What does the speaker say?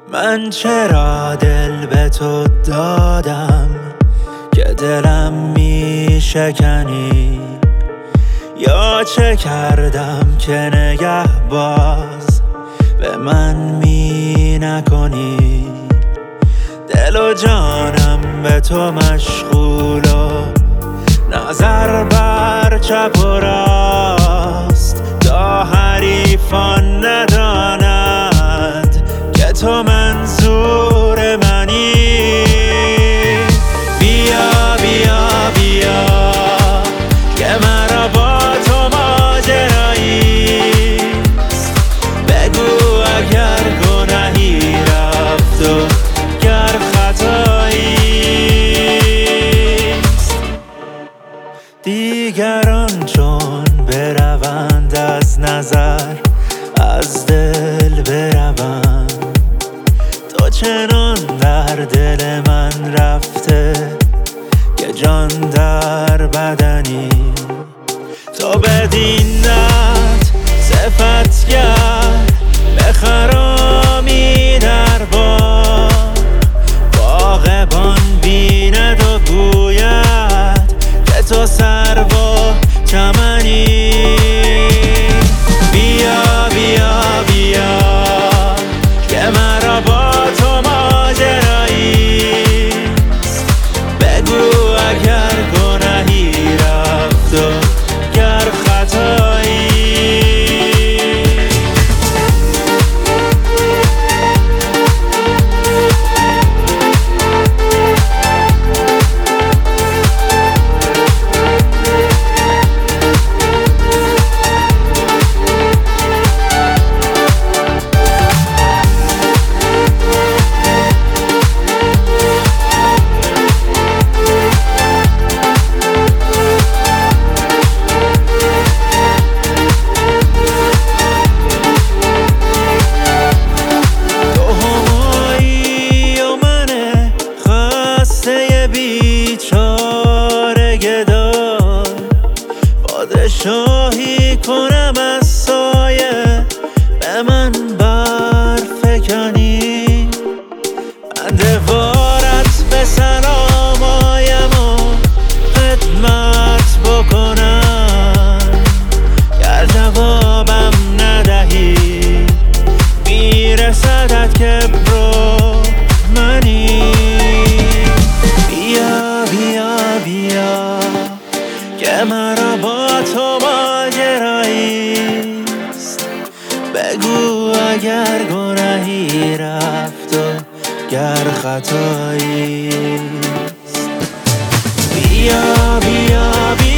من چرا دل به تو دادم که دلم می شکنی؟ یا چه کردم که نگهباز به من می نکنی؟ دل و جانم به تو مشغول و نظر بر چپ و راست، تا حریفان ندانند که تو منظور منی. بیا بیا بیا که مرا با تو ماجراییست، بگو اگر گناهی رفت و گر خطاییست. دیگران چون بروند از نظر، از دل بروند، تو چنان در دل من رفته که جان در بدنی. تو بدینت صفتگر بخرامی در باغبان بیند و گوید که تو سرو و چمنی. بیا بیا بیا که مرا با تو ماجراییست، بگو اگر گناهی رفت و گر خطایی. بیچاره گدای پادشاهی کنم از سایه به من برفکنی. من دوارت به سلام آیم و خدمت بکنم، گر جوابم ندهی میرسدت کبر و منی. بیا بیا بیا که مرا با تو ماجراییست، بگو اگر گناهی رفت و گر خطاییست. بیا بیا بیا